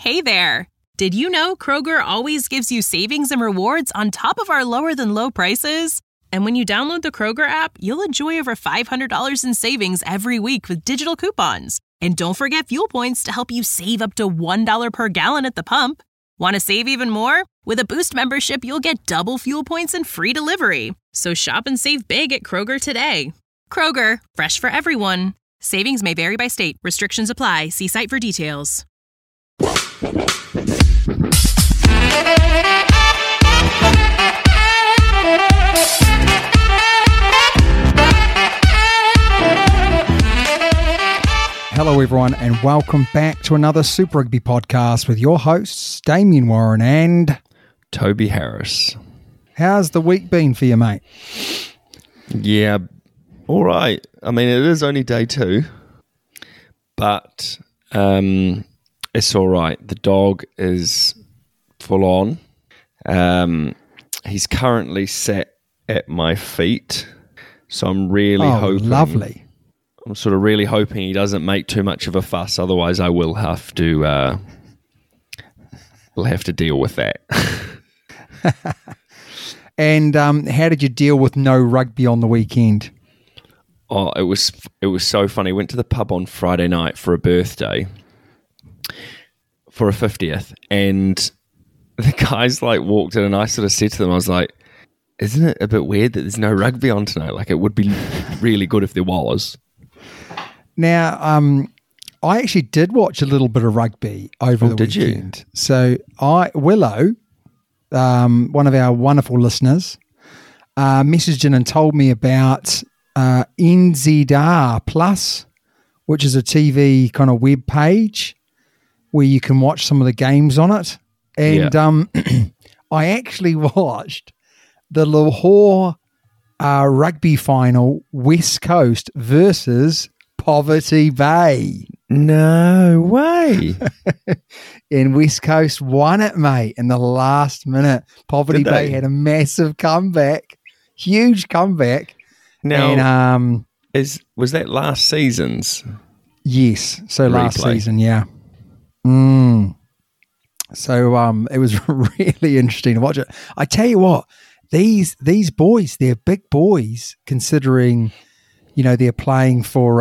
Hey there! Did you know Kroger always gives you savings and rewards on top of our lower-than-low prices? And when you download the Kroger app, you'll enjoy over $500 in savings every week with digital coupons. And don't forget fuel points to help you save up to $1 per gallon at the pump. Want to save even more? With a Boost membership, you'll get double fuel points and free delivery. So shop and save big at Kroger today. Kroger, fresh for everyone. Savings may vary by state. Restrictions apply. See site for details. Hello everyone and welcome back to another Super Rugby podcast with your hosts Damien Warren and Toby Harris. How's the week been for you, mate? Yeah, all right. I mean, it is only day 2, but it's all right. The dog is full on. He's currently sat at my feet, so I'm really hoping... lovely. I'm sort of really hoping he doesn't make too much of a fuss. Otherwise, I will have to. We'll have to deal with that. And how did you deal with no rugby on the weekend? Oh, it was so funny. Went to the pub on Friday night for a birthday, for a 50th, and the guys walked in, and I sort of said to them, I was like, "Isn't it a bit weird that there's no rugby on tonight? Like, it would be really good if there was." Now, I actually did watch a little bit of rugby over the weekend. Did you? So Willow, one of our wonderful listeners, messaged in and told me about NZR Plus, which is a TV kind of web page where you can watch some of the games on it. And I actually watched the Lahore rugby final, West Coast versus Poverty Bay. No way. And West Coast won it, mate, in the last minute. Poverty Bay had a massive comeback, huge comeback. Now, and, was that last season's? Yes, so last replay? Season, yeah. So it was really interesting to watch it. I tell you what, these boys, they're big boys, considering, they're playing for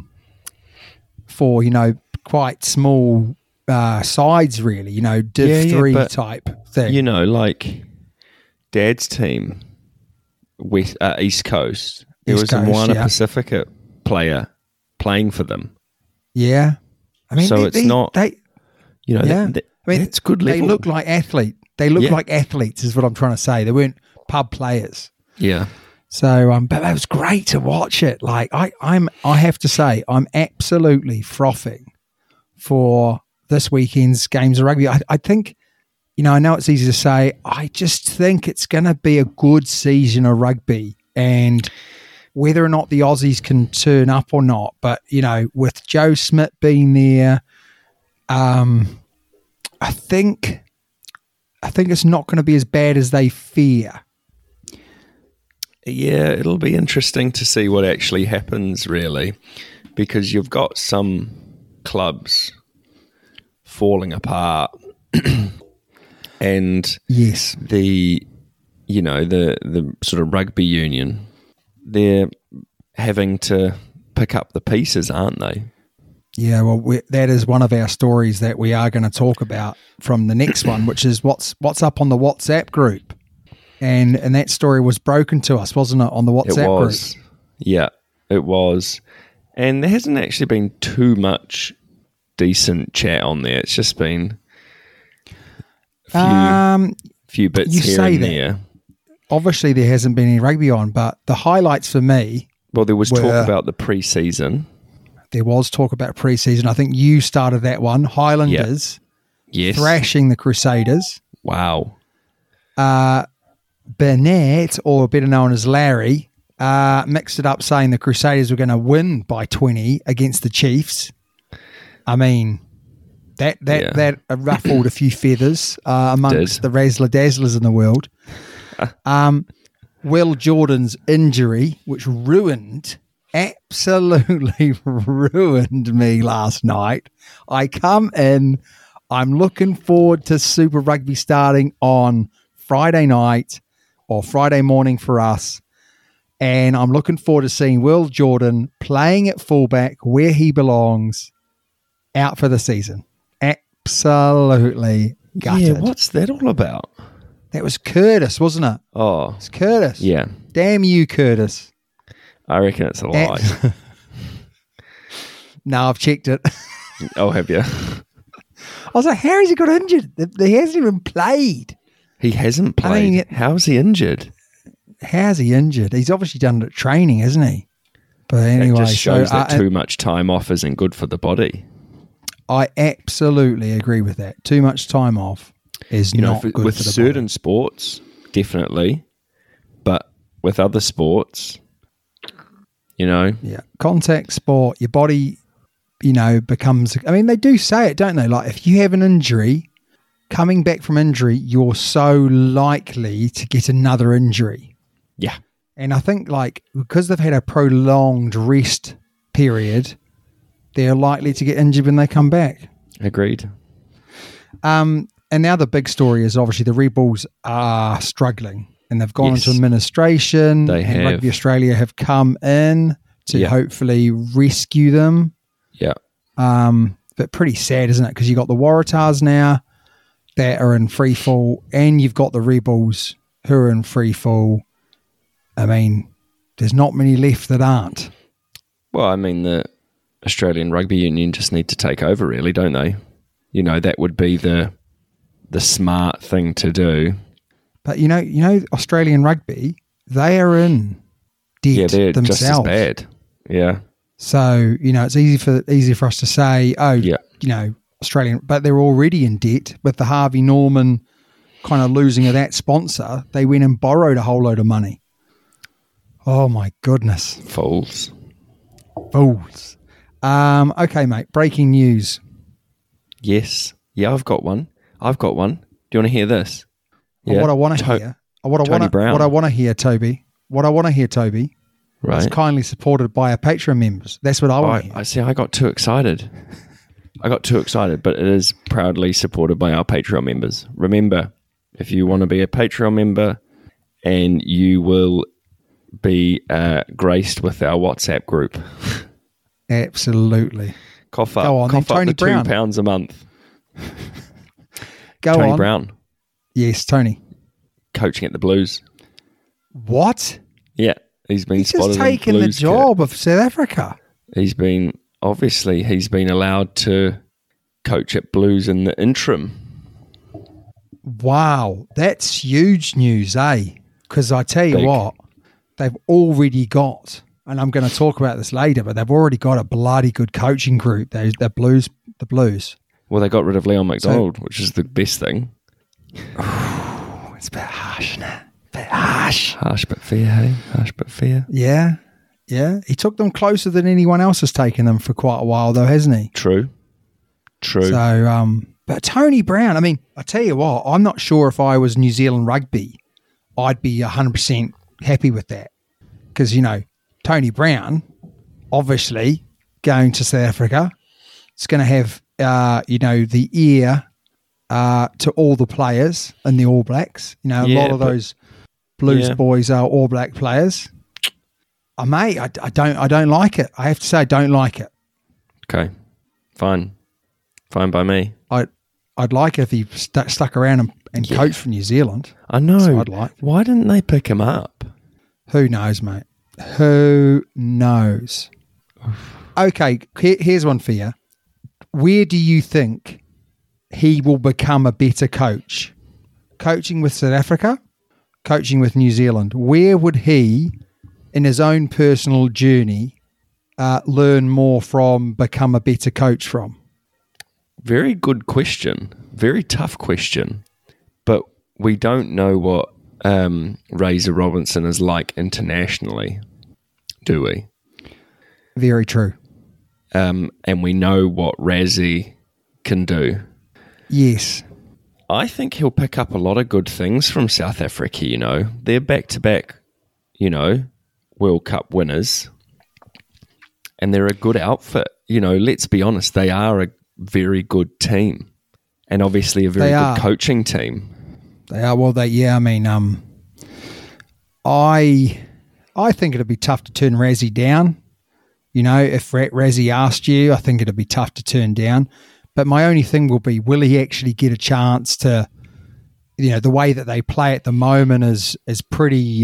quite small sides, really, Div 3 type thing. Like Dad's team, East Coast, there was a Moana Pacifica player playing for them. Yeah. I mean, so it's not, it's good level. They look like athletes. They look like athletes is what I'm trying to say. They weren't pub players. Yeah. So, but it was great to watch it. Like I have to say, I'm absolutely frothing for this weekend's games of rugby. I think, I know it's easy to say. I just think it's going to be a good season of rugby, and whether or not the Aussies can turn up or not. But with Joe Schmidt being there, I think it's not going to be as bad as they fear. Yeah, it'll be interesting to see what actually happens, really, because you've got some clubs falling apart, and yes, the sort of rugby union, they're having to pick up the pieces, aren't they? Yeah, well, that is one of our stories that we are going to talk about from the next one, which is what's up on the WhatsApp group. And that story was broken to us, wasn't it, on the WhatsApp group? Yeah, it was. And there hasn't actually been too much decent chat on there. It's just been a few bits here and there. Obviously, there hasn't been any rugby on, but the highlights for me... Well, there was talk about the pre-season. There was talk about pre-season. I think you started that one. Highlanders thrashing the Crusaders. Wow. Burnett, or better known as Larry, mixed it up saying the Crusaders were going to win by 20 against the Chiefs. I mean, that ruffled a few feathers amongst the Razzler Dazzlers in the world. Will Jordan's injury, which absolutely ruined me last night. I come in, I'm looking forward to Super Rugby starting on Friday night or Friday morning for us. And I'm looking forward to seeing Will Jordan playing at fullback where he belongs out for the season. Absolutely gutted. Yeah, what's that all about? That was Curtis, wasn't it? Oh, It's Curtis. yeah. Damn you, Curtis. I reckon it's a lie. No, I've checked it. Oh, have you? I was like, how has he got injured? He hasn't even played. He hasn't played. mean, How's he injured? How's he injured? He's obviously done it at training, hasn't he? But It anyway, just shows that so, too much time off isn't good for the body. I absolutely agree with that. Too much time off is not good with for the certain body. sports, definitely, but with other sports, Yeah, contact sport, your body, becomes. I mean, they do say it, don't they? Like if you have an injury, coming back from injury, you're so likely to get another injury. yeah, And I think because they've had a prolonged rest period, they're likely to get injured when they come back. agreed. And now the big story is obviously the Red Bulls are struggling and they've gone Yes. into administration. They and have. Rugby Australia have come in to Yeah. hopefully rescue them. Yeah, But pretty sad, isn't it? Because you've got the Waratahs now that are in free fall and you've got the Rebels who are in free fall. I mean, there's not many left that aren't. well, I mean the Australian Rugby Union just need to take over, really, don't they? That would be the smart thing to do. But Australian rugby, they are in debt Yeah, they're themselves. just as bad. Yeah, So it's easy for us to say, Yeah. Australian, but they're already in debt with the Harvey Norman kind of losing of that sponsor. They went and borrowed a whole load of money. Oh my goodness, fools. fools. Okay, mate. Breaking news. Yes. Yeah, I've got one. Do you want to hear this? Yeah. What I want to hear. Tony Brown. What I want to hear, Toby. What I want to hear, Toby. Right. Is kindly supported by our Patreon members. That's what I want to hear. I see. I got too excited. But it is proudly supported by our Patreon members. Remember, if you want to be a Patreon member, and you will be graced with our WhatsApp group. Absolutely. Cough up. Go on, then, cough up Tony the Brown. £2 a month. Go Tony on. Brown, Yes, Tony. coaching at the Blues. What? Yeah, he's been He's spotted just in taken the Blues kit. job of South Africa. He's been allowed to coach at Blues in the interim. Wow, that's huge news, eh? Because I tell you Big. what, they've already got, and I'm going to talk about this later, but they've already got a bloody good coaching group. The Blues. Well, they got rid of Leon McDonald, which is the best thing. Oh, it's a bit harsh, isn't it? A bit harsh. Harsh but fair, hey? Harsh but fair. Yeah. He took them closer than anyone else has taken them for quite a while, though, hasn't he? True. So, but Tony Brown, I mean, I tell you what, I'm not sure if I was New Zealand rugby, I'd be 100% happy with that. Because, Tony Brown, obviously, going to South Africa, it's going to have, the ear to all the players in the All Blacks. A lot of those Blues boys are All Black players. Mate, I don't like it. I have to say, I don't like it. Okay. Fine by me. I'd like it if he stuck around and coached for New Zealand. I know. So I'd like. Why didn't they pick him up? Who knows, mate? Who knows? Okay, here's one for you. Where do you think he will become a better coach? Coaching with South Africa? Coaching with New Zealand? Where would he, in his own personal journey, learn more from, become a better coach from? Very good question. Very tough question. But we don't know what Razor Robinson is like internationally, do we? Very true. And we know what Razzie can do. Yes. I think he'll pick up a lot of good things from South Africa, They're back-to-back, World Cup winners. And they're a good outfit. Let's be honest, they are a very good team. and obviously a very good coaching team. They are. Well, I mean, I think it'd be tough to turn Razzie down. You know, if Razzie asked you, I think it'd be tough to turn down. But my only thing will be, will he actually get a chance to, you know, the way that they play at the moment is pretty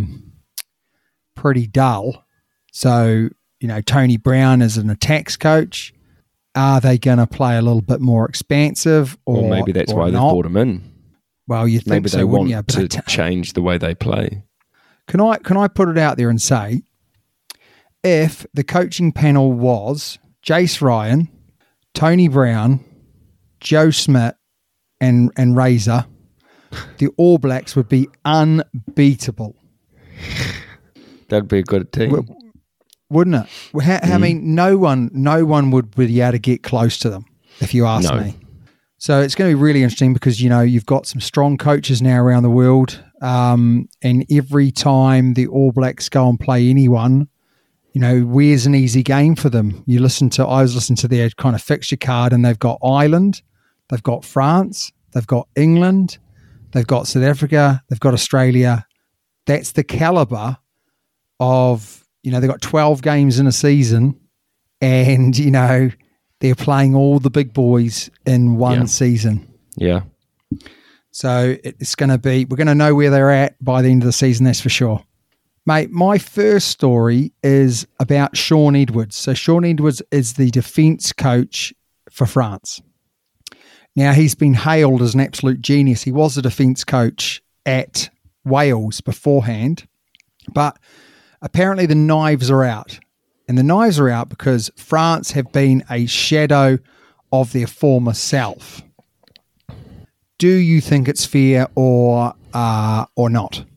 dull. So, you know, Tony Brown is an attacks coach. Are they going to play a little bit more expansive? Or maybe that's why they brought him in. Well, you think maybe so, they wouldn't want you? to change the way they play. Can I put it out there and say, if the coaching panel was Jace Ryan, Tony Brown, Joe Schmidt, and Razor, the All Blacks would be unbeatable. That'd be a good team, wouldn't it? I mean, no one would be able to get close to them, if you ask me. So it's going to be really interesting because, you know, you've got some strong coaches now around the world, and every time the All Blacks go and play anyone, you know, where's an easy game for them? I was listening to their kind of fixture card, and they've got Ireland, they've got France, they've got England, they've got South Africa, they've got Australia. That's the caliber of, you know, they've got 12 games in a season, and, you know, they're playing all the big boys in one season. Yeah. So it's going to be, we're going to know where they're at by the end of the season, that's for sure. Mate, my first story is about Sean Edwards. So Sean Edwards is the defence coach for France. Now, he's been hailed as an absolute genius. He was a defence coach at Wales beforehand, but apparently the knives are out. And the knives are out because France have been a shadow of their former self. Do you think it's fair or not?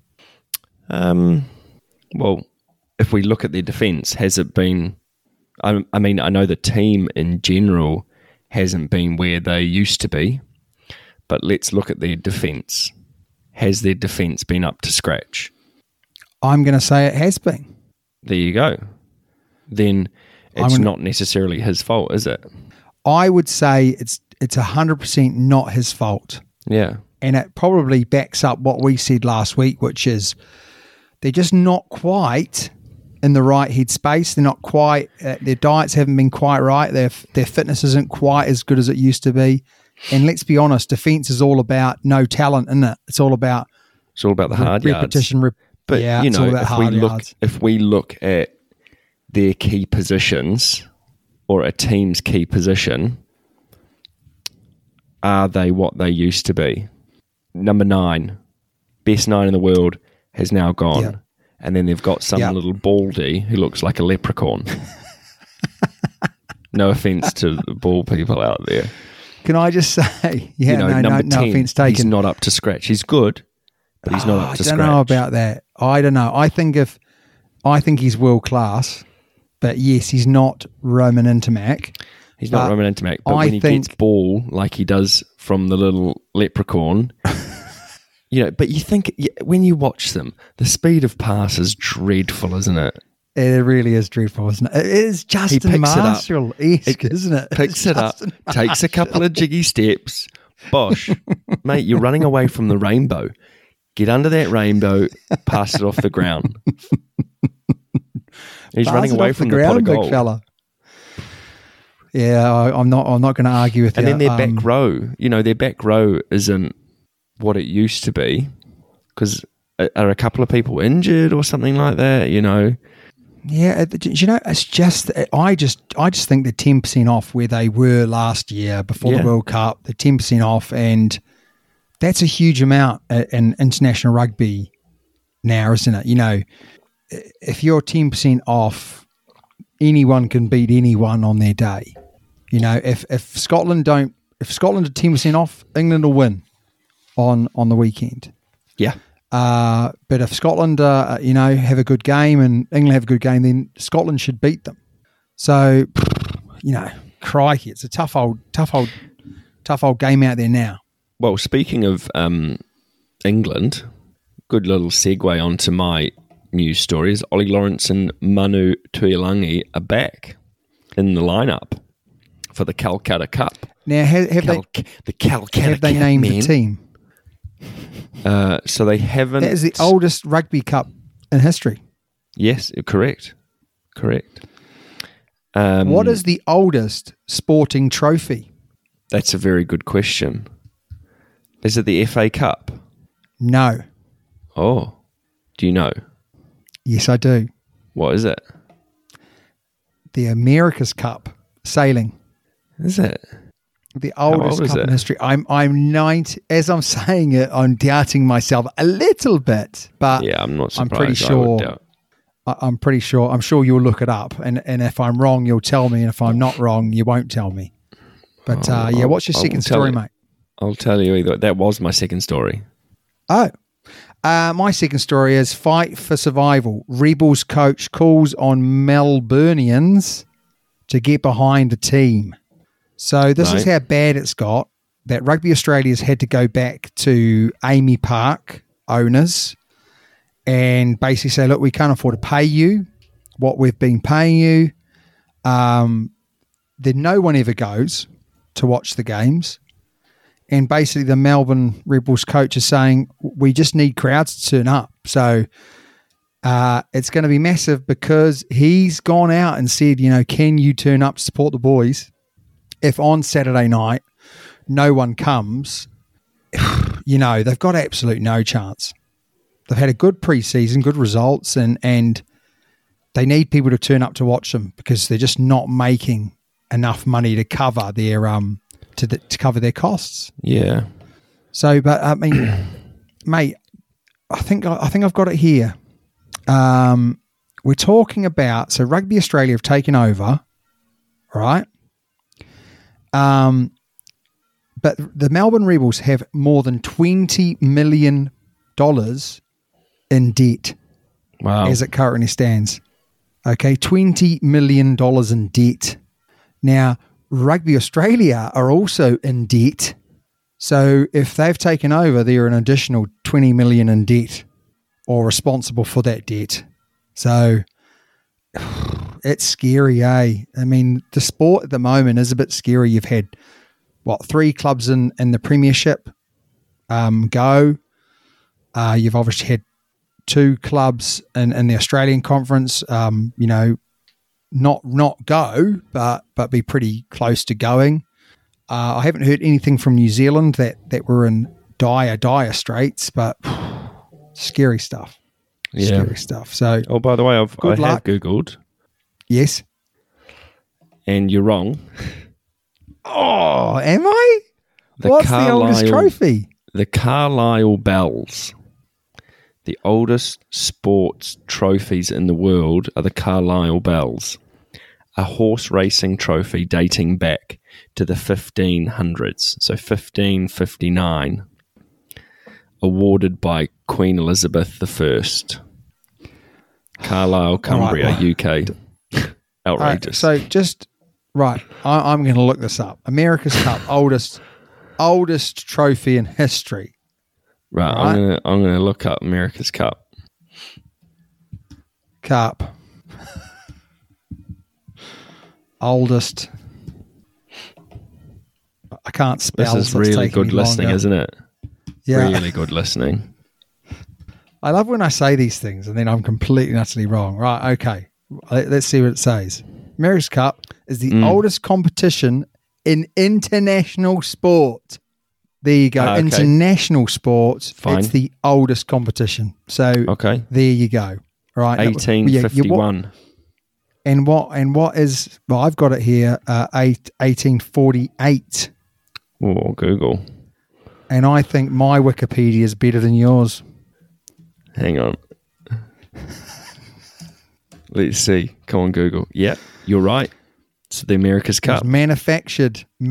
Well, if we look at their defence, has it been... I mean, I know the team in general hasn't been where they used to be, but let's look at their defence. Has their defence been up to scratch? I'm going to say it has been. There you go. Then it's not necessarily his fault, is it? I would say it's 100% not his fault. Yeah. And it probably backs up what we said last week, which is they're just not quite in the right headspace. They're not quite, their diets haven't been quite right. Their fitness isn't quite as good as it used to be. And let's be honest, defence is all about no talent, isn't it? It's all about the hard repetition. Yards. But, yeah, you it's know, all about if we look at their key positions or a team's key position, are they what they used to be? Number 9, best 9 in the world, has now gone. Yeah. And then they've got some little baldy who looks like a leprechaun. No offence to the ball people out there. Can I just say, number 10, no offence taken. He's not up to scratch. He's good, but he's not up to scratch. I don't know about that. I don't know. I think he's world class, but yes, he's not Roman Intermac. He's not Roman Intermac, but when he gets ball like he does from the little leprechaun, you know. But you think when you watch them, the speed of pass is dreadful, isn't it? It really is dreadful, isn't it? It is Justin Marshall-esque, isn't it? Picks it up, takes a couple of jiggy steps. Bosh, mate, you're running away from the rainbow. Get under that rainbow, pass it off the ground. He's running away from the pot of gold. Big fella. Yeah, I'm not going to argue with you. And then their back row, their back row isn't what it used to be, because are a couple of people injured or something like that? Yeah, it's just I just think they're 10% off where they were last year before the World Cup. They're 10% off, and that's a huge amount in international rugby now, isn't it? If you're 10% off, anyone can beat anyone on their day. If Scotland are 10% off, England will win on the weekend. Yeah. But if Scotland, have a good game and England have a good game, then Scotland should beat them. So, crikey, it's a tough old game out there now. Well, speaking of England, good little segue onto my news stories. Ollie Lawrence and Manu Tuilagi are back in the lineup for the Calcutta Cup. Now, have they named the team? So they haven't. That is the oldest rugby cup in history. Yes, correct. What is the oldest sporting trophy? That's a very good question. Is it the FA Cup? No. Oh, do you know? Yes, I do. What is it? The America's Cup sailing. Is it? The oldest cup in history. I'm 90. As I'm saying it, I'm doubting myself a little bit, but yeah, I'm not surprised. I'm pretty sure. I'm pretty sure. I'm sure you'll look it up, and if I'm wrong, you'll tell me, and if I'm not wrong, you won't tell me. But what's your second story, mate? I'll tell you either. That was my second story. Oh, my second story is fight for survival. Rebels coach calls on Melburnians to get behind the team. So this is how bad it's got, that Rugby Australia's had to go back to Amy Park owners and basically say, look, we can't afford to pay you what we've been paying you. Then no one ever goes to watch the games. And basically the Melbourne Rebels coach is saying, we just need crowds to turn up. So it's going to be massive because he's gone out and said, can you turn up to support the boys? If on Saturday night no one comes, they've got absolute no chance. They've had a good preseason, good results, and they need people to turn up to watch them because they're just not making enough money to cover their to cover their costs. Yeah. So, but I mean, mate, I think I've got it here. We're talking about Rugby Australia have taken over, right? But the Melbourne Rebels have more than $20 million in debt. Wow. As it currently stands. Okay, $20 million in debt. Now, Rugby Australia are also in debt. So if they've taken over, they're an additional $20 million in debt or responsible for that debt. So it's scary, eh? I mean, the sport at the moment is a bit scary. You've had, 3 clubs in the Premiership go. You've obviously had 2 clubs in the Australian Conference, not go, but be pretty close to going. I haven't heard anything from New Zealand that we're in dire straits, but scary stuff. Yeah. Scary stuff. So, by the way, I have Googled. Yes. And you're wrong. Oh, am I? What's the oldest trophy? The Carlisle Bells. The oldest sports trophies in the world are the Carlisle Bells, a horse racing trophy dating back to the 1500s, so 1559, awarded by Queen Elizabeth I. Carlisle, Cumbria, UK. Outrageous. So I'm going to look this up. America's Cup, oldest trophy in history. Right, I'm gonna look up America's Cup. Oldest. I can't spell. This is really good listening, isn't it? Yeah, really good listening. I love when I say these things and then I'm completely and utterly wrong. Right? Okay, let's see what it says. America's Cup is the oldest competition in international sport. There you go. Okay. International sports. Fine. It's the oldest competition. So there you go. Right. 1851. And what is, I've got it here, 1848. Oh, Google. And I think my Wikipedia is better than yours. Hang on. Let's see. Come on, Google. Yep, you're right. It's the America's Cup. It was manufactured in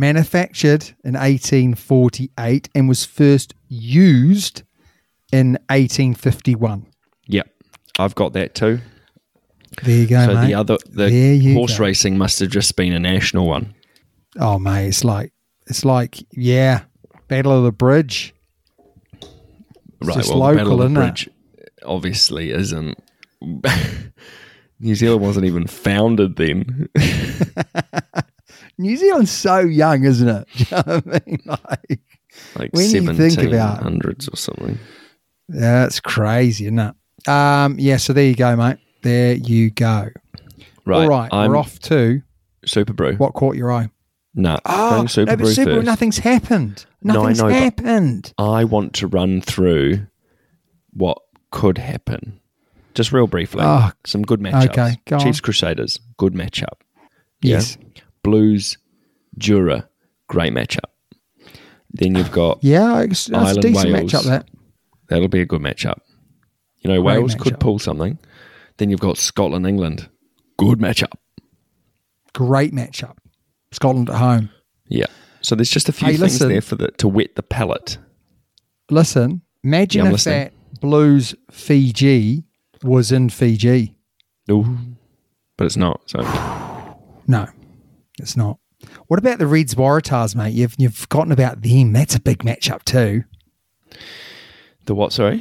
1848 and was first used in 1851. Yep, I've got that too. There you go, so mate. the horse racing must have just been a national one. Oh, mate, it's like Battle of the Bridge. It's right, local, the Battle of the isn't Bridge obviously isn't. New Zealand wasn't even founded then. New Zealand's so young, isn't it? Do you know what I mean? Like when you think about 1700s or something. Yeah, it's crazy, isn't it? Yeah, so there you go, mate. There you go. Right. All right, we're off to Super Brew. what caught your eye. No, Oh, going Super Brew first. nothing's happened. No, I Nothing's know, but- happened. I want to run through what could happen. Just real briefly. Oh, some good matchups. okay, go on. Chiefs Crusaders, good matchup. Yeah? Yes. Blues Jura, great matchup. Then you've got Yeah, it's a Ireland, decent Wales. matchup, that. That'll be a good matchup. You know, Great Wales could matchup. pull something. Then you've got Scotland, England. Good matchup. Great matchup. Scotland at home. Yeah. So there's just a few Hey, things listen. there to wet the palate. Listen, imagine Yeah, I'm if listening. that Blues Fiji was in Fiji. Ooh. But it's not. So No, it's not. What about the Reds Waratahs, mate? You've forgotten about them. That's a big matchup too. the what? Sorry.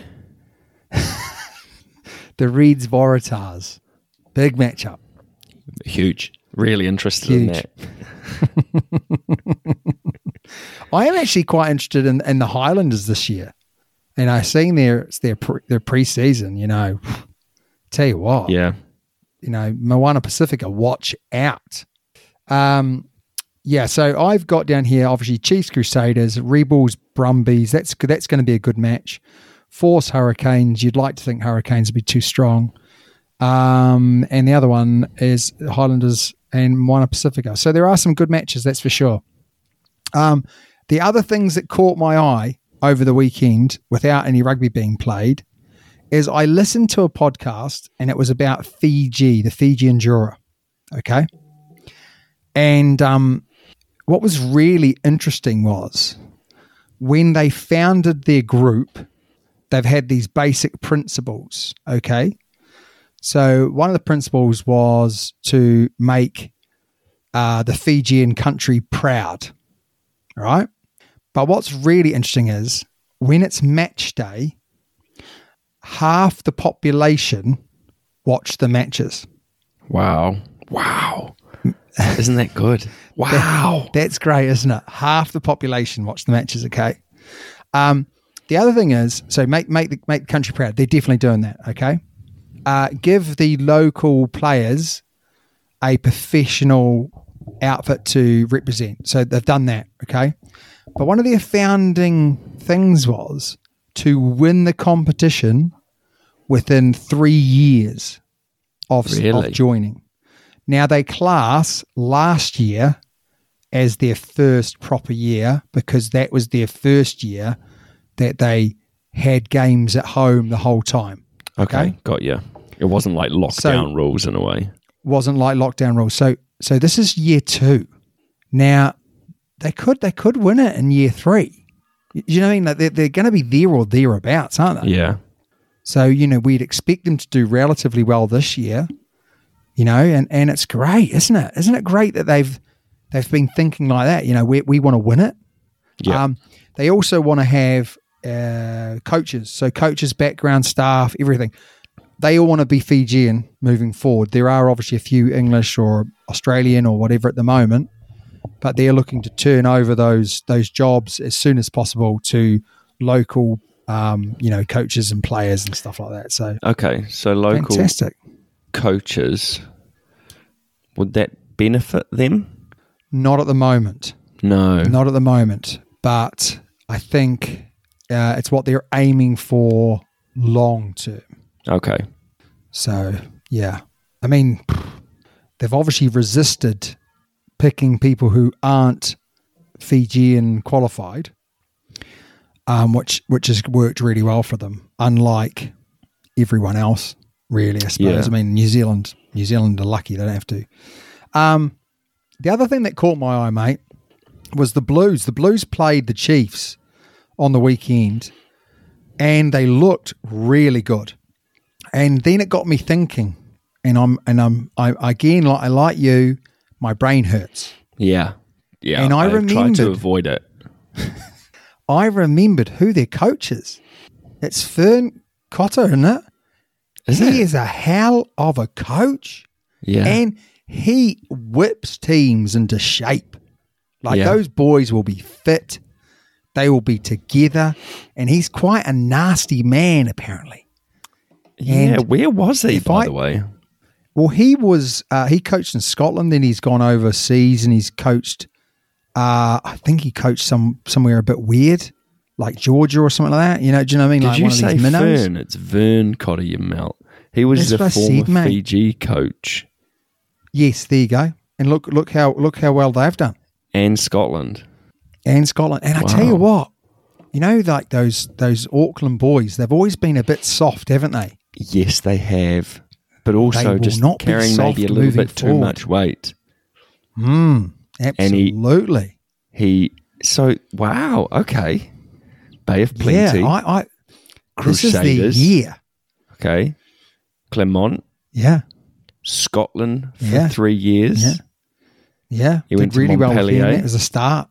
The Reds Waratahs. Big matchup. Huge. Really interested in Huge. that. I am actually quite interested in the Highlanders this year. And I've seen their pre-season, you know. Tell you what. Yeah. You know, Moana Pacifica, watch out. Yeah, so I've got down here, obviously, Chiefs Crusaders, Rebels Brumbies. That's going to be a good match. Force Hurricanes. You'd like to think Hurricanes would be too strong. And the other one is Highlanders and Moana Pacifica. So there are some good matches, that's for sure. The other things that caught my eye over the weekend, without any rugby being played, is I listened to a podcast and it was about Fiji, the Fijian Jura. Okay. And what was really interesting was when they founded their group, they've had these basic principles. Okay. So one of the principles was to make the Fijian country proud. Right. But what's really interesting is when it's match day, half the population watch the matches. Wow. Wow. Isn't that good? Wow. That's great, isn't it? Half the population watch the matches, okay? The other thing is, so make the country proud. They're definitely doing that, okay? Give the local players a professional outfit to represent. So they've done that, okay? But one of their founding things was to win the competition within 3 years of joining. Now, they class last year as their first proper year because that was their first year that they had games at home the whole time. Okay, got you. It wasn't like lockdown rules in a way. Wasn't like lockdown rules. So this is year 2. Now, they could win it in year 3. You know what I mean? Like they're going to be there or thereabouts, aren't they? Yeah. So, you know, we'd expect them to do relatively well this year, you know, and it's great, isn't it? Isn't it great that they've been thinking like that? You know, we want to win it. Yeah. They also want to have coaches. So coaches, background staff, everything. They all want to be Fijian moving forward. There are obviously a few English or Australian or whatever at the moment, but they're looking to turn over those jobs as soon as possible to local you know, coaches and players and stuff like that. So Okay, so local fantastic. coaches, would that benefit them? Not at the moment. No. Not at the moment. But I think it's what they're aiming for long term. Okay. So, yeah. I mean, they've obviously resisted picking people who aren't Fijian qualified, which has worked really well for them, unlike everyone else, really, I suppose. Yeah. I mean, New Zealand are lucky they don't have to. The other thing that caught my eye, mate, was the Blues. The Blues played the Chiefs on the weekend, and they looked really good. And then it got me thinking, I again, like you, my brain hurts. Yeah. Yeah. And I I've tried remembered- to avoid it. I remembered who their coach is. It's Fern Cotter, isn't it? Is He it? is a hell of a coach. Yeah. And he whips teams into shape. Like Yeah. those boys will be fit. They will be together. And he's quite a nasty man, apparently. Yeah, And where was he, if by I- the way? Well, he coached in Scotland, then he's gone overseas and he's coached, I think he coached somewhere a bit weird, like Georgia or something like that. You know, do you know what I mean? Did Like you one of say these minnows. Vern? It's Vern Cotter, you melt. He was That's the what I former said, mate. Fiji coach Yes, there you go. And look how well they've done. and Scotland. And Scotland. And I tell you what, you know, like those Auckland boys, they've always been a bit soft, haven't they? Yes, they have. But They also will just not be carrying soft maybe a little moving bit too forward. much weight. Absolutely. Wow, okay. Bay of Plenty. Yeah, this is their Crusaders. year. Okay. Clermont, Yeah, Scotland for Yeah. 3 years. Yeah. yeah. He Did went to really well with them. Montpellier. That was a start.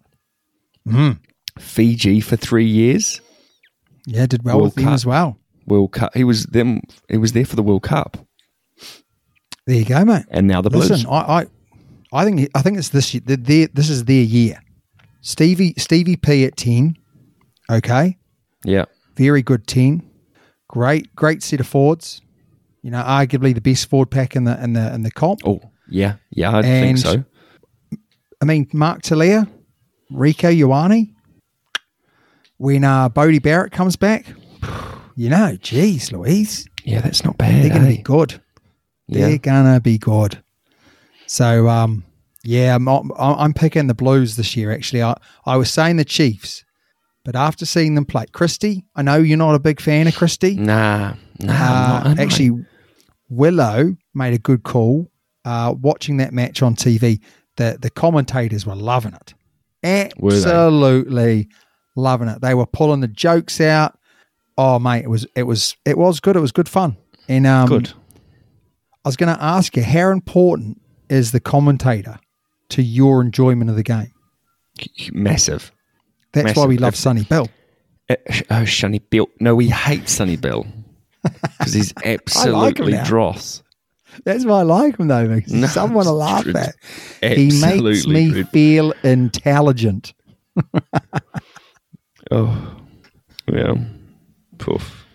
Fiji for 3 years. Yeah, did well World with them Cup. as well. World Cup. He was there for the World Cup. There you go, mate. And now the Blues. Listen, I think it's this year. This is their year. Stevie P at 10. Okay, Yeah. very good 10. Great set of forwards. You know, arguably the best forward pack in the comp. Oh, yeah. Yeah, I think And- so. I mean, Mark Talia, Rico Ioane. When Bodie Barrett comes back, you know, geez, Louise, Yeah, that's not bad. they're going to eh? be good. Yeah. They're going to be good. So, yeah, I'm picking the Blues this year, actually. I was saying the Chiefs, but after seeing them play, Christie, I know you're not a big fan of Christie. Nah, I'm not, am I? Actually, Willow made a good call. Watching that match on TV, the commentators were loving it. Were they? Absolutely loving it. They were pulling the jokes out. Oh, mate, it was good. It was good fun. And Good. I was going to ask you, how important is the commentator to your enjoyment of the game? Massive. That's why Massive. we love Sonny Bill. Oh, Sonny Bill. No, we hate Sonny Bill because he's absolutely now. dross. That's why I like him, though, because No, he's someone to laugh it's at. He makes absolutely me rude. feel intelligent. Oh, yeah. Poof.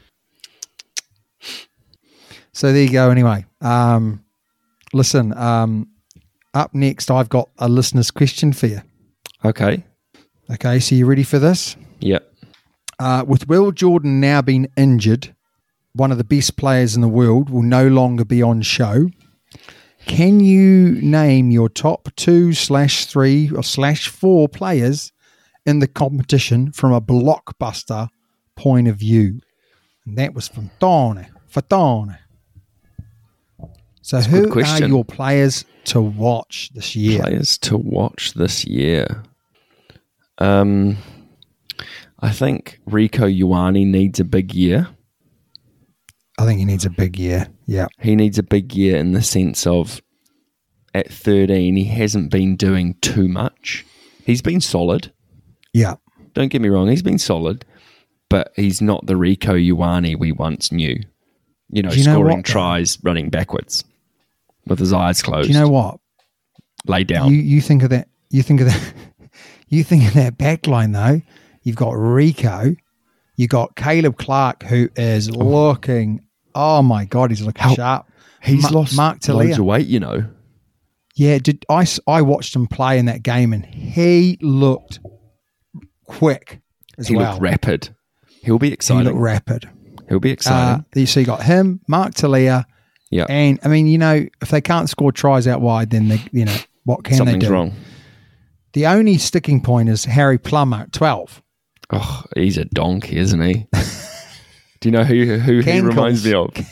So there you go. Anyway, listen, up next, I've got a listener's question for you. Okay. Okay, so you ready for this? Yeah. With Will Jordan now being injured, one of the best players in the world will no longer be on show. Can you name your top 2/3 or /4 players in the competition from a blockbuster point of view? And that was from Tone. For Tone. So a who good are question. your players to watch this year? Players to watch this year. I think Rico Ioane needs a big year. I think he needs a big year. Yeah. He needs a big year in the sense of at 13, he hasn't been doing too much. He's been solid. Yeah. Don't get me wrong, he's been solid, but he's not the Rico Ioane we once knew. You know, Do you know scoring what, though? tries, running backwards with his eyes closed. Do you know what? Lay down. You think of that. You think of that. You think of that back line though. You've got Rico. You got Caleb Clark, who is looking. Oh my God, he's looking sharp. He's lost Mark loads Talia. of weight, you know. Yeah, I watched him play in that game, and he looked quick as He well. looked rapid. He'll be He exciting. looked rapid. He'll be exciting. So you got him, Mark Talia, Yeah. and I mean, you know, if they can't score tries out wide, then they, you know, what can Something's they do? wrong. The only sticking point is Harry Plummer at 12. Oh, he's a donkey, isn't he? Do you know who he Cankles. reminds me of?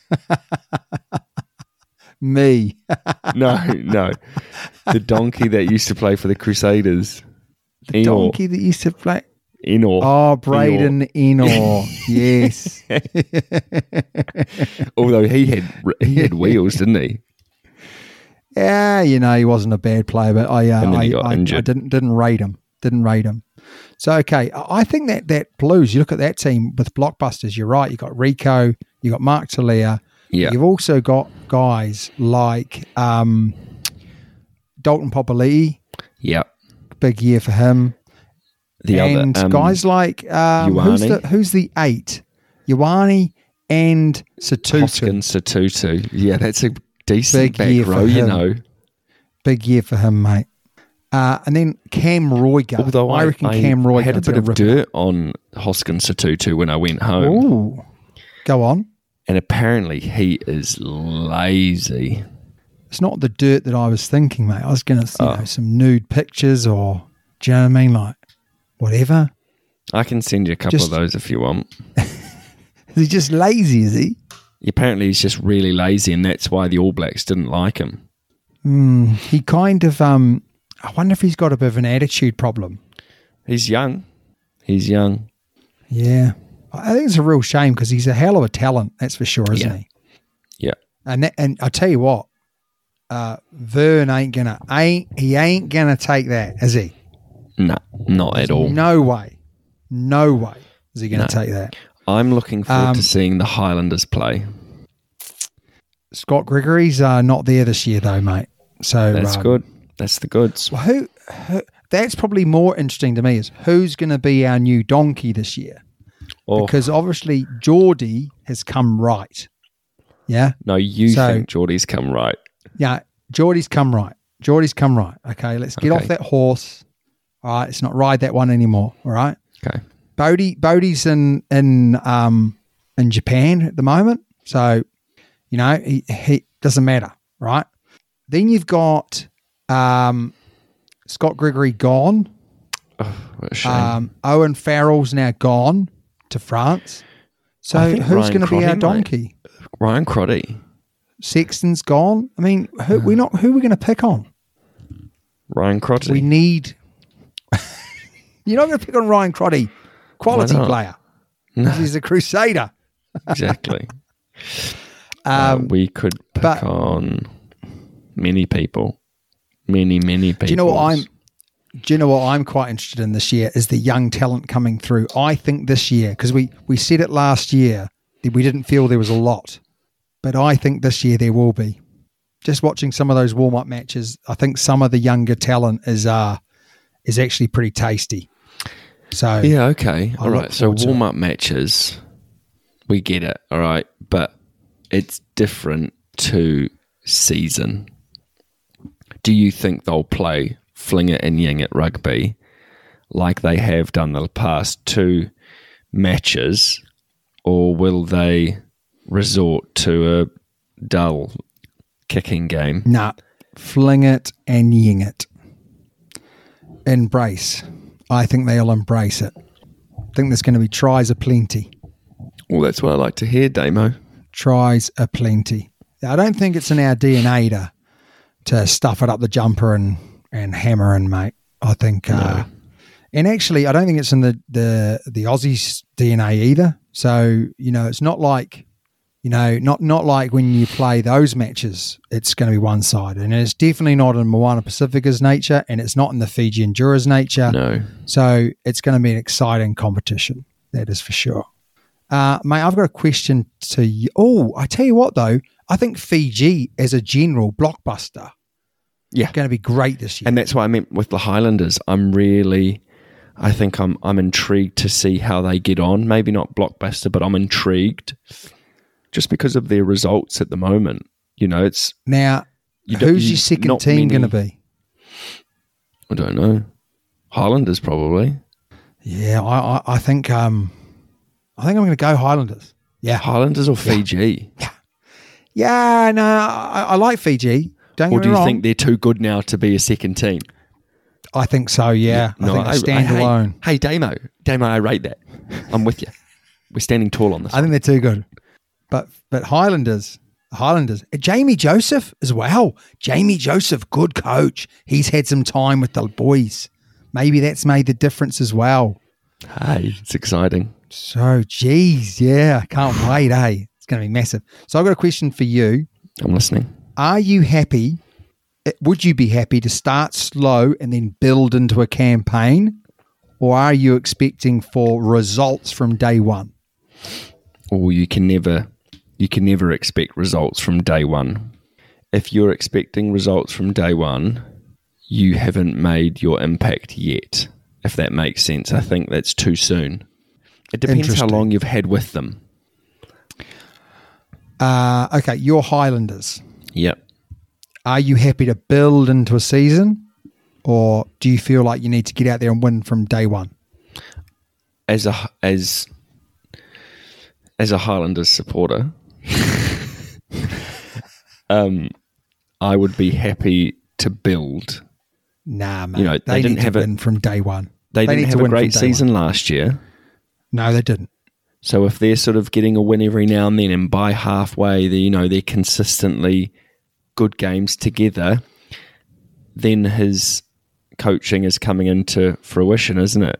Me. No. The donkey that used to play for the Crusaders. Enor. Donkey that used to play. Enor. Oh, Braden Enor. Yes. Although he had wheels, didn't he? Yeah, you know, he wasn't a bad player, but And then he got I injured. didn't rate him. Didn't rate him. So, okay, I think that Blues, you look at that team with blockbusters, you're right. You got Rico, you got Mark Talia. Yeah. You've also got guys like Dalton Popoli, Yep. big year for him. The other guys like who's the 8? Ioane and Satutu. Hoskins Satutu. Yeah, that's a decent Big year back for row, you him. know. Big year for him, mate. And then Cam Royger. Although I reckon Cam Royger had a bit of dirt on Hoskins Satutu when I went home. Ooh. Go on. And apparently he is lazy. It's not the dirt that I was thinking, mate. I was going to see some nude pictures or, do you know what I mean? Like, whatever. I can send you a couple of those if you want. Is he just lazy, is he? Apparently he's just really lazy, and that's why the All Blacks didn't like him. He kind of, I wonder if he's got a bit of an attitude problem. He's young. Yeah. I think it's a real shame because he's a hell of a talent, that's for sure, isn't he? Yeah. And I tell you what, Vern ain't gonna take that, is he? No, not at all. No way is he gonna take that. I'm looking forward to seeing the Highlanders play. Scott Gregory's not there this year though, mate. So That's good. That's the goods. Well, who that's probably more interesting to me is who's going to be our new donkey this year? Because obviously Geordie has come right. Yeah? No, you think Geordie's come right. Yeah, Geordie's come right. Okay, let's get off that horse. All right, let's not ride that one anymore. All right? Okay. Bodie's in Japan at the moment. So, you know, he doesn't matter, right? Then you've got Scott Gregory gone. Oh, what a shame. Owen Farrell's now gone to France. So who's going to be our donkey? Mate. Ryan Crotty. Sexton's gone. I mean, who are we going to pick on? Ryan Crotty. We need. You're not going to pick on Ryan Crotty, quality player. No. He's a crusader. Exactly. We could pick on many people. Many people. Do you know what I'm quite interested in this year is the young talent coming through. I think this year, because we said it last year, that we didn't feel there was a lot. But I think this year there will be. Just watching some of those warm-up matches, I think some of the younger talent is actually pretty tasty. So yeah, okay. All right. So warm-up matches, we get it. All right. But it's different to season. Do you think they'll play fling it and yang it rugby like they have done the past 2 matches, or will they resort to a dull kicking game? Nah, fling it and ying it. Embrace. I think they'll embrace it. I think there's going to be tries aplenty. Well, that's what I like to hear, Damo. Tries aplenty. I don't think it's in our DNA to stuff it up the jumper and hammer in, mate. I think, and actually, I don't think it's in the Aussies' DNA either. So, you know, it's not like, you know, not like when you play those matches, it's going to be one-sided. And it's definitely not in Moana Pacifica's nature, and it's not in the Fiji Endura's nature. No. So it's going to be an exciting competition. That is for sure. Mate, I've got a question to you. Oh, I tell you what, though. I think Fiji, as a general blockbuster, going to be great this year. And that's what I meant with the Highlanders. I'm intrigued to see how they get on. Maybe not blockbuster, but I'm intrigued just because of their results at the moment. You know, it's now. Who's your second team going to be? I don't know. Highlanders probably. Yeah, I think I'm going to go Highlanders. Yeah, Highlanders or Fiji. Yeah. No, I like Fiji. Don't or get do me you wrong. think they're too good now to be a second team? I think so. Yeah, I think they stand alone. Hey, Damo, I rate that. I'm with you. We're standing tall on this. I think they're too good. But Highlanders, Jamie Joseph as well. Jamie Joseph, good coach. He's had some time with the boys. Maybe that's made the difference as well. Hey, it's exciting. So, geez, yeah, can't wait, eh? It's going to be massive. So I've got a question for you. I'm listening. Are you happy? Would you be happy to start slow and then build into a campaign? Or are you expecting for results from day one? Or you can never expect results from day one. If you're expecting results from day one, you haven't made your impact yet, if that makes sense. I think that's too soon. It depends how long you've had with them. Okay, your Highlanders. Yep. Are you happy to build into a season, or do you feel like you need to get out there and win from day one? As a Highlanders supporter, I would be happy to build. Nah, man. They didn't have win from day one. They didn't have a great season last year. No, they didn't. So if they're sort of getting a win every now and then, and by halfway, they're consistently good games together, then his coaching is coming into fruition, isn't it?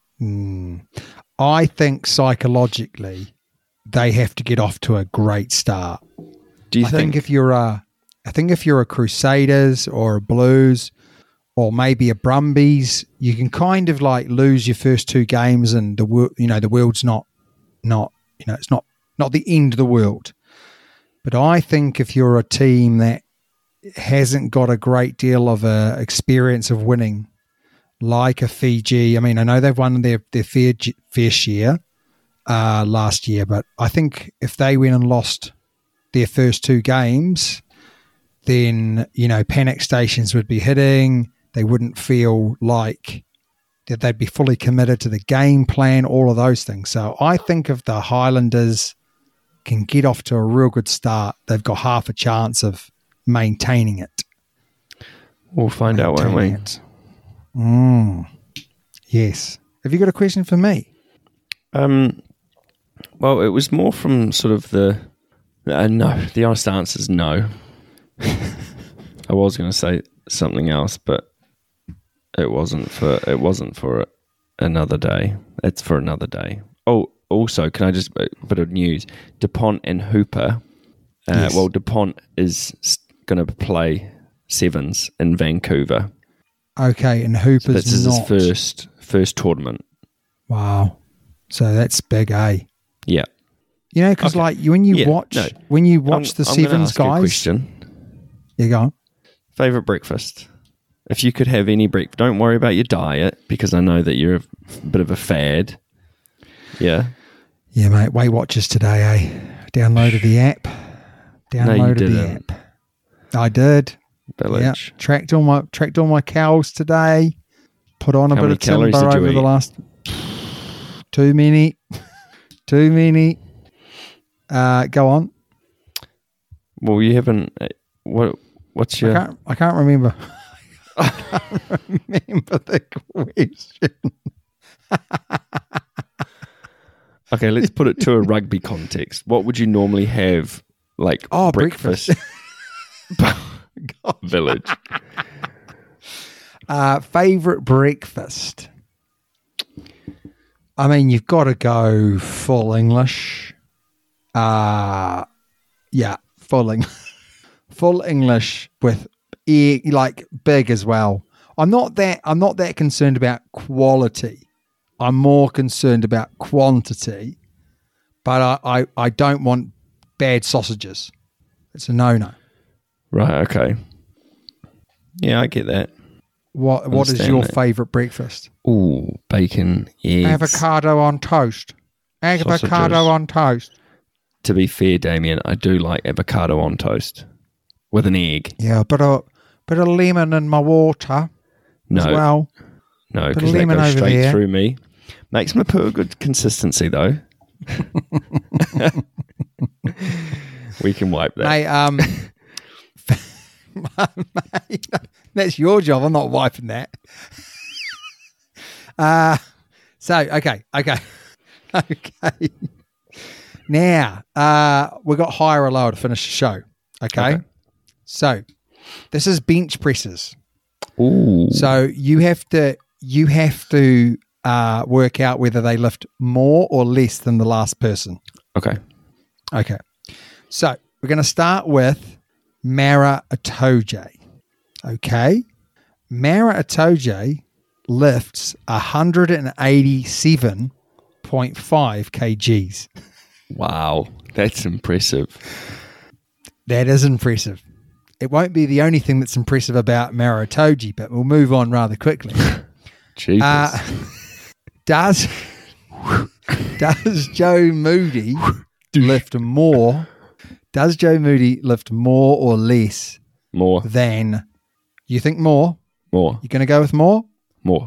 I think psychologically they have to get off to a great start. Do you I think if you're a Crusaders or a Blues or maybe a Brumbies, you can kind of like lose your first two games and the world's not it's not the end of the world. But I think if you're a team that hasn't got a great deal of experience of winning, like a Fiji, I mean, I know they've won their fair share last year, but I think if they went and lost their first two games, then, panic stations would be hitting. They wouldn't feel like that they'd be fully committed to the game plan, all of those things. So I think if the Highlanders can get off to a real good start, they've got half a chance of maintaining it. We'll find out, won't we? Yes. Have you got a question for me? Well, it was more from sort of the no. The honest answer is no. I was going to say something else, but it wasn't for another day. It's for another day. Oh, also, can I just a bit of news? DuPont and Hooper. Yes. Well, DuPont is going to play sevens in Vancouver. Okay, and Hooper's this is not. his first tournament. Wow, so that's big, eh? Yeah. Because like when you watch the sevens guys. Question. You go on. Favorite breakfast? If you could have any breakfast, don't worry about your diet because I know that you're a bit of a fad. Yeah. Yeah, mate. Weight Watchers today, eh? Downloaded the app. App. I did. Village. Yeah. Tracked all my cows today. Put on a bit of timber over the last. Too many. Go on. Well, you haven't. What's your? I can't remember. I can't remember the question. Okay, let's put it to a rugby context. What would you normally have, like breakfast? Village. Favorite breakfast? I mean, you've got to go full English. Yeah, full English with like big as well. I'm not that concerned about quality. I'm more concerned about quantity. But I don't want bad sausages. It's a no-no. Right. Okay. Yeah, I get that. What is your favourite breakfast? Ooh, bacon, eggs. Avocado on toast. Avocado on toast. To be fair, Damien, I do like avocado on toast with an egg. Yeah, a bit of lemon in my water as well. No, because that goes straight through me. Makes my poo a good consistency, though. We can wipe that. Mate, that's your job. I'm not wiping that. Okay. Now, we got higher or lower to finish the show. Okay. So, this is bench presses. Ooh. So you have to work out whether they lift more or less than the last person. Okay. So we're going to start with Mara Itoje. Okay. Mara Itoje lifts 187.5 kgs. Wow. That's impressive. That is impressive. It won't be the only thing that's impressive about Marotoji, but we'll move on rather quickly. Jesus. Does Joe Moody lift more? Does Joe Moody lift more or less More. than? You think more? More. You're going to go with more? More.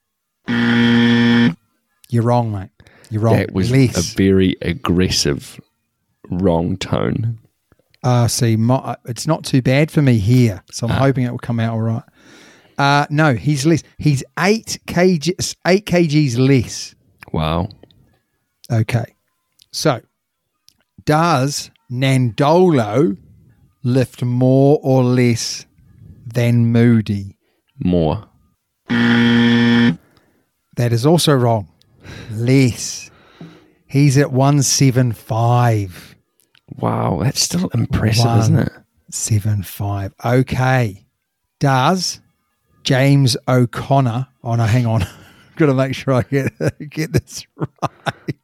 You're wrong, mate. You're wrong. That was less. a very aggressive, wrong tone. See, it's not too bad for me here, so I'm hoping it will come out all right. No, he's less. He's 8 kgs less. Wow. Okay. So, does Nandolo lift more or less than Moody? More. That is also wrong. Less. He's at 175. Wow, that's still impressive, isn't it? 175. Okay. Does James O'Connor? Oh no, hang on. Got to make sure I get this right.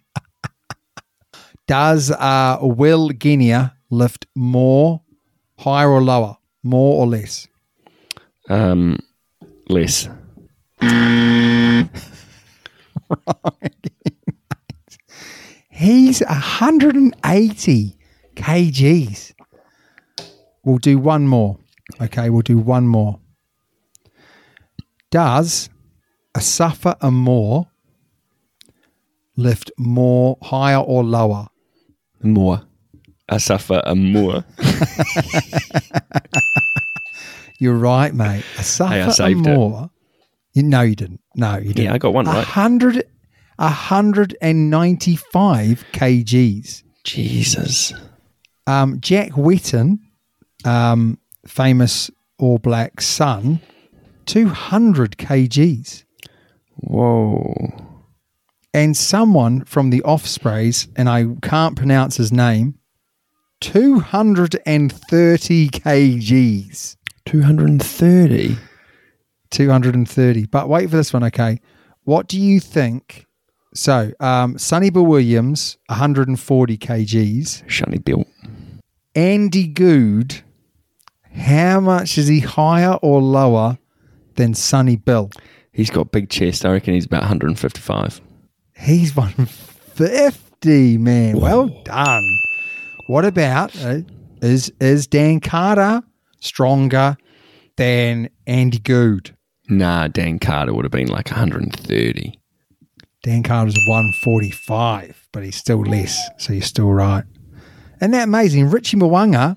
Does Will Guinea lift more, higher or lower, more or less? Less. He's 180 kgs. We'll do one more. Okay, we'll do one more. Does Asafa Amor lift more, higher or lower? More. Asafa Amor. You're right, mate. Asafa Hey, I saved Amor. No, you didn't. No, you didn't. Yeah, I got one right. 195 kgs. Jesus. Jack Wetton, famous All Black son, 200 kgs. Whoa. And someone from the Offsprays, and I can't pronounce his name, 230 kgs. 230. 230. But wait for this one, okay? What do you think? So, Sonny Bill Williams, 140 kgs. Shunny Bill. Andy Good, how much is he higher or lower than Sonny Bill? He's got big chest. I reckon he's about 155. He's 150, man. Well done. What about, is Dan Carter stronger than Andy Good? Nah, Dan Carter would have been like 130. Dan Carter's 145, but he's still less, so you're still right. Isn't that amazing? Richie Mwanga,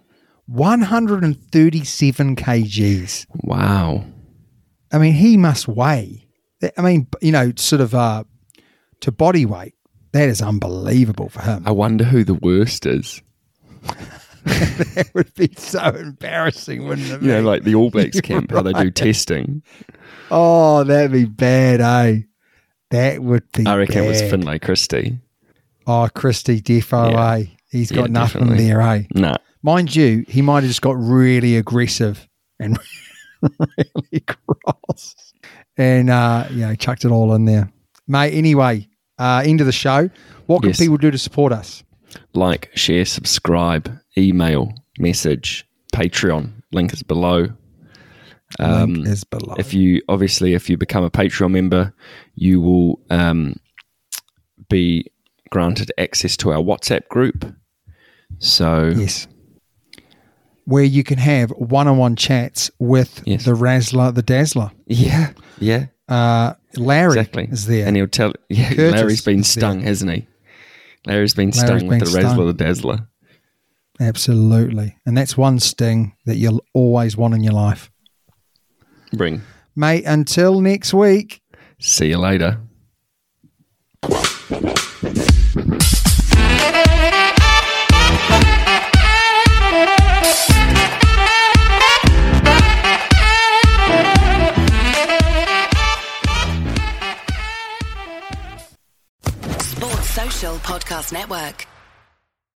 137 kgs. Wow. I mean, he must weigh. I mean, you know, sort of to body weight, that is unbelievable for him. I wonder who the worst is. That would be so embarrassing, wouldn't it? You know, like the All Blacks camp, how they do testing. Oh, that'd be bad, eh? That would be I reckon bad. it was Finlay Christie. Oh, Christie Defo, Yeah. eh? He's got nothing definitely. there, eh? Nah. Mind you, he might have just got really aggressive and really cross and, chucked it all in there. Mate, anyway, end of the show. What can Yes. people do to support us? Like, share, subscribe, email, message, Patreon. Link is below. Link is below. If you become a Patreon member, you will be granted access to our WhatsApp group. So Yes. Where you can have one-on-one chats with Yes. the Razzler, the Dazzler. yeah. Larry Exactly. is there. And he'll tell Curtis Larry's been is stung, there. hasn't he? Larry's been Larry's stung with been the Razzler stung. the Dazzler. Absolutely. And that's one sting that you'll always want in your life. Bring. Mate, until next week. See you later. Sports Social Podcast Network.